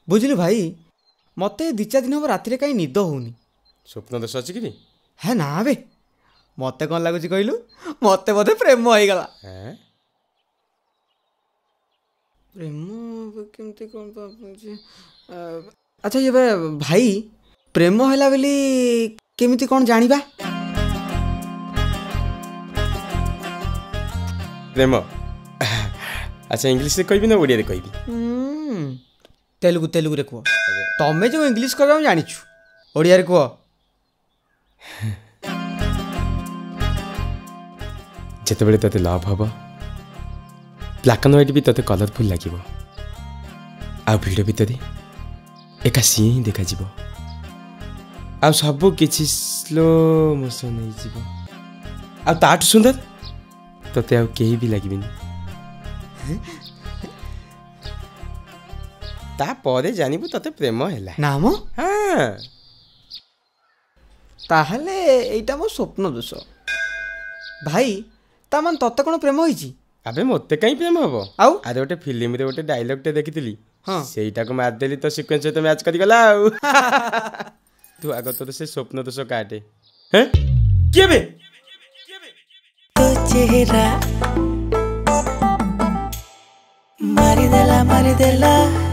बुझलु भाई मते 2-4 दिन हम राति कहीं निद होनी। स्वप्न दोष अच्छी कि है ना बे मते कौन लगुच कहलु मते बोधे प्रेम हो गला। प्रेम केमती कौन अच्छा ये भाई प्रेम हैला बेली केमिति कौन जानिबा? प्रेम अच्छा इंग्लिश रे कहबी ना ओडिया रे कहबी? तेलुगु रे कह तमें जो इंग्लिश कह जानिछु ओडिया रे कह। जितेबले तते लव हम ब्लैक एंड व्हाइट भी तते कलरफुल लगे आ भिड भितर एका सी ही देखा आ सब किछि स्लो मोशन आ ताठ सुंदर तते आ केही भी लगिबिनी ता परे जानिबु तते प्रेम हैला नाम। हां ताहले एटा मो स्वप्न दोष भाई ता मन तते कोन प्रेम होईची? अबे मते कहीं प्रेम हबो आउ अरे गोटे फिल्म रे गोटे डायलॉग टे देखिथिली हां सेईटा को मार देली तो सीक्वेंस से तो मैच करी गला आउ तू आगो तो से स्वप्न दोष काटे हैं के बे तो चेहरा मारी देला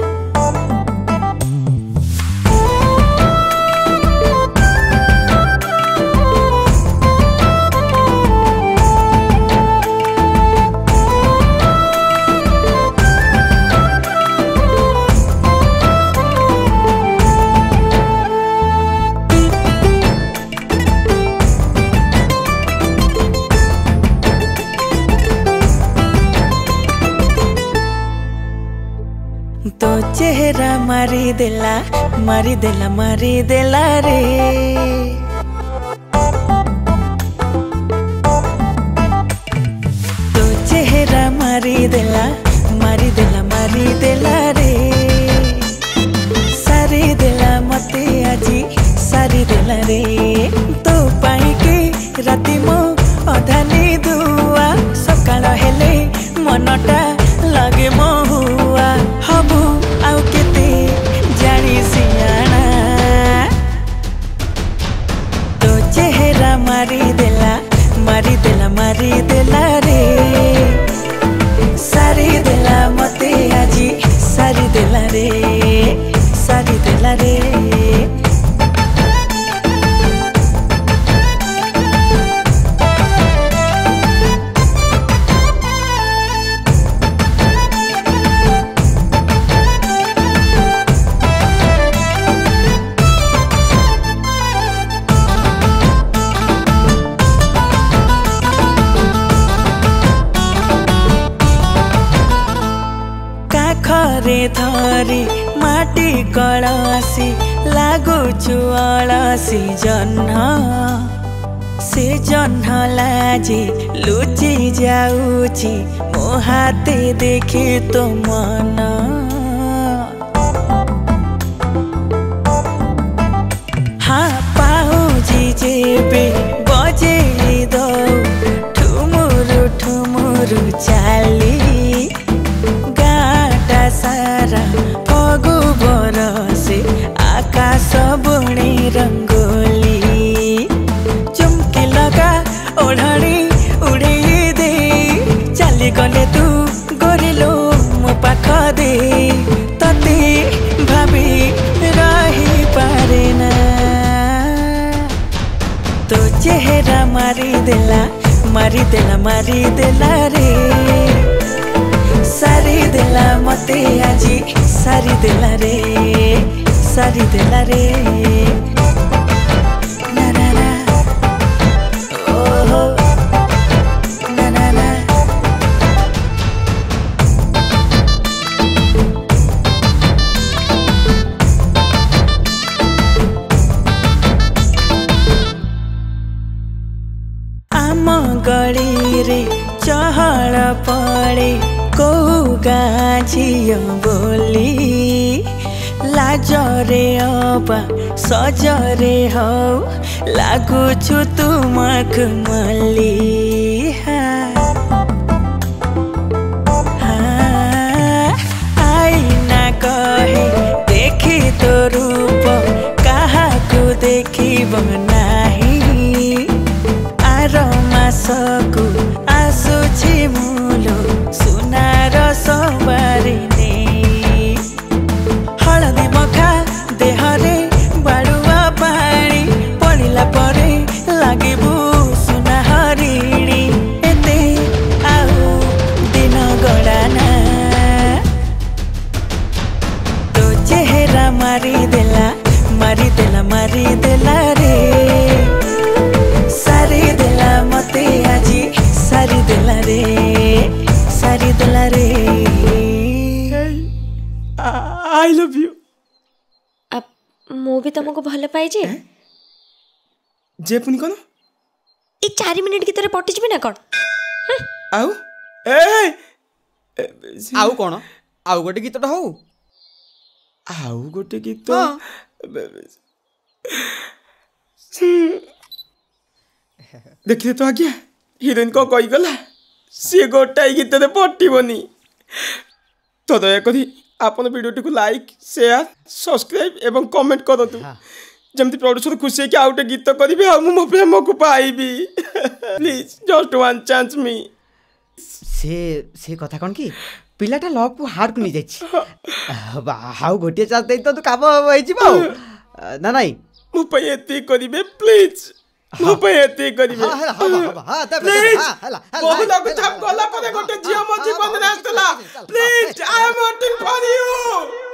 तो चेहरा मारी देला रे तो चेहरा मारी देला रे सारी देला मते आजी सारी देला रे तो पाई के राती मो अधानी दुआ सकाळ हेले मनटा लगे महुआ हबु आउ केते जानी सियाना तो चेहरा मारी देला रे सारी देला मते आजी सारी देला रे घरे धरी माटी कलसी लागुछु अलसी जह्न से जह्न लाजी लुचि जाउछि मो हाते देखि तो मन हाँ पाउजी जेबे बजे दो ठुमुरु चाली सारा फगु बरसे आकाश बुणी रंगोली चुमकी लगा ओढ़णी उड़े दे चली गले तू गोरिलो मो पाख दे तते भाभी रही पारे ना तो चेहरा मारी देला रे सारी देला मते आजी सारी देला रे ना ना ना ओहो ना ना ना आम गली रे चहल पड़े को गाझियो बोली लाजरे अबा सजरे हो लागुछु तुमक मली आईना कहे तो रूप काहाकु देखिब नाही आर मासकु आसुछि मुलो सुनार सवारी ने हलदी मखा देहरे बाड़ुआ पानी पड़िला परे लागिबु सुना हरिणी एते आउ दिन गड़ाना तो चेहरा मारी देला रे सारी देला मते आजी सारी देला रे आई लव यू अब मु भी तुमको भल पाई जे पुनी कोन ए 4 मिनिट की तरह पटि जबे ना कोन आउ ए आउ कोन आउ गोटे गीतटा हो आउ गोटे गीत देखिए तो आज्ञा हिरोइन को कही गला सी गोटाई गीत पटिबनी तो दयाकोरी आपन वीडियो को लाइक शेयर सब्सक्राइब एवं कमेंट करतु जमती प्रोड्यूसर खुशी है कि आउटे गीत करी आ मो प्रेम को पाइबी प्लीज जस्ट वन चांस मी से कथा कौन कि पिलाटा लव को हार को नहीं जाइछि हाउ गोटे चांस दे तो काम होई जिबो ना नहीं मो पे एती करिबे प्लीज मो पे एती करिबे प्लीज बहु लोग छाप गला पर गोटे जियो मो जीवन रास्तला please I am waiting for you